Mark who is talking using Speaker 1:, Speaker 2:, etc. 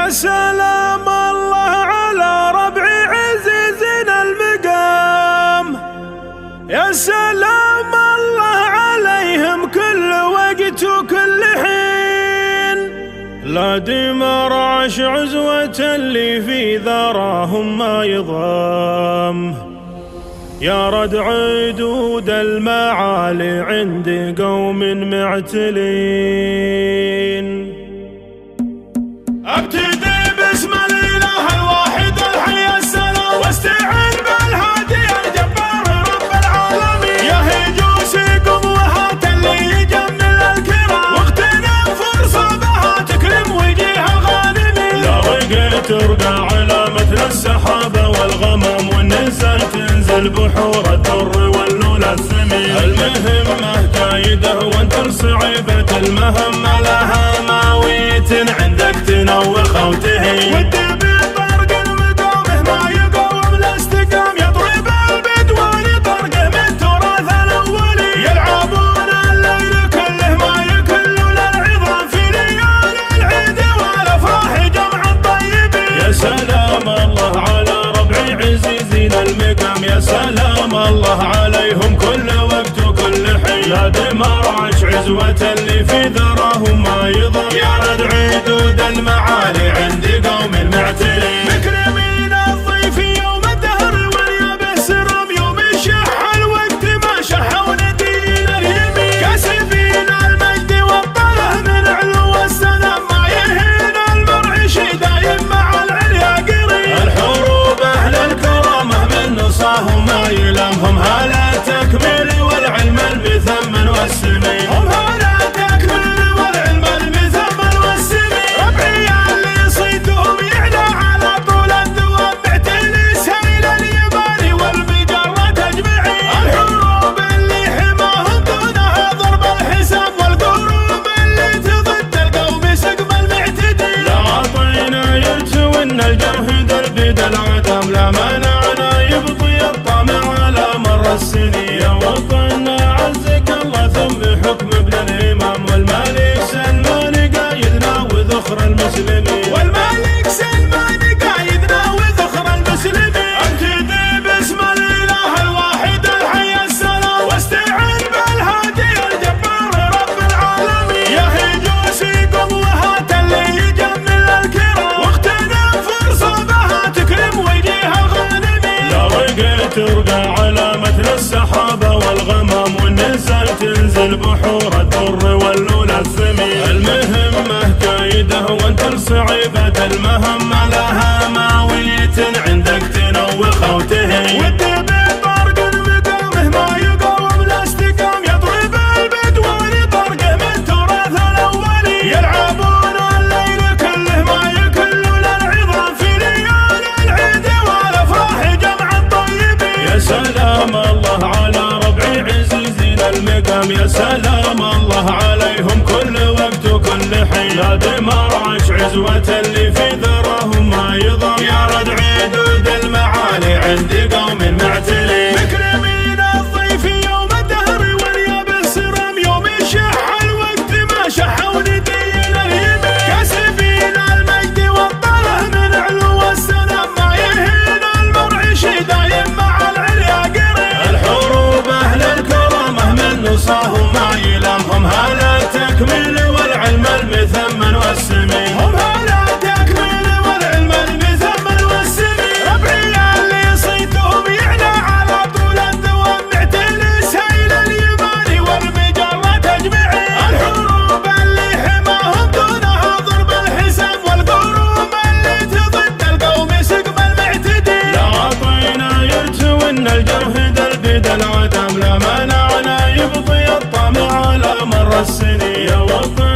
Speaker 1: يا سلام الله على ربعي عزيزنا المقام، يا سلام الله عليهم كل وقت وكل حين. لا دمر عش عزوة اللي في ذراهم ما يضام، يا ردع عدود المعالي عند قوم معتلين. ابتدي باسم الاله الواحد الحي السلام، واستعن بالهادي الجبار رب العالمين. يا هجوسكم وهات اللي يجمل الكرام، واغتنم فرصه بها تكرم وجيه الغانمين. لا رقيت ترقى على مثل السحابه والغمام، والنزل تنزل بحور الدر واللولى الثمين. المهمه كايده وانتر صعيبه المهمه، لها ماويت عندك تنوخ وتهين. والدبي طرق المقامه ما يقوم الاستقام، يطرب البدوان طرقه من تراث الاولي. يلعبون الليل كله ما يكلوا للعظام، في ليالي العيد والافراح جمع الطيبين. يا سلام الله على ربعي عزيزين المقام، يا سلام الله عليهم كل وقت وكل حين. لا دمر عش عزوة اللي في ذراهم ما يضم، يا ردع عدود المعالي عند قوم معتلين. مكرمين الضيف يوم الدهر واليابس رم، يوم الشح الوقت ما شحوا ندين اليمين. كاسفين المجد والطله من علو السلام، ما يهين المرعش دايم مع العليا قريب. الحروب اهل الكرامه من نصاهم ما يلامهم، هلا تكمل والعلم المثمن والسمين. هم هلا تكمل والعلم المثمن والسمين. ربعي اللي صيتهم يعلى على طول الدوام، معتلي سهيل اليماني والمجرة تجمعين. الحروب اللي حماهم دونها ضرب الحساب، والقروب اللي تضد القوم سقم المعتدين. لا عطينا يرتوين الجرح دربد العدم، لا منعنا يبطي الطمع على مر السنين. يا وطننا عزك الله ثم بحكم ابن الامام، والملك سلمان قايدنا وذخر المسلمين. والملك سلمان قايدنا وذخر المسلمين. ابتدي باسم الاله الواحد الحي السلام، واستعن بالهادي الجبار رب العالمين. يا هجوسكم وهات اللي يجمل الكرام، واغتنم فرصه بها تكرم وجيه الغانمين. لا رقيت ترقى على مثل السحابه والغمام، والنزل تنزل بحور الدر واللولى الثمين. المهمه كايده وانتر صعيبه المهمه، لها ماويت عندك تنوخ وتهين. والدبي طرق المقامه ما يقوم الاستقام، يطرب البدوان طرقه من تراث الاولي. يلعبون الليل كله ما يكلوا للعظام، في ليالي العيد والافراح جمع الطيبين. يا سلام الله على ربعي عزيزين المقام، يا سلام الله عليهم كل وقت وكل حين. لا دمر عش عزوة اللي في ذراهم ما يضم، يا ردع عدود المعالي عند قوم معتلين. مكرمين الضيف يوم الدهر واليابس رم، يوم الشح الوقت ما شحوا ندين اليمين. كاسفين المجد والطله من علو السلام، ما يهين المرعش دايم مع العليا قريب. الحروب اهل الكرامه من نصاهم ما يلامهم، هلا تكمل والعلم المثمن والسمين. هم هلا تكمل والعلم المثمن والسمين. ربعي اللي صيتهم يعلى على طول الدوام، معتلي سهيل اليماني والمجرة تجمعين. الحروب اللي حماهم دونها ضرب الحساب، والقروب اللي تضد القوم سقم المعتدين. لا عطينا يرتوين الجرح دربد العدم، لا منعنا يبطي الطمع على مر السنين. يا وطن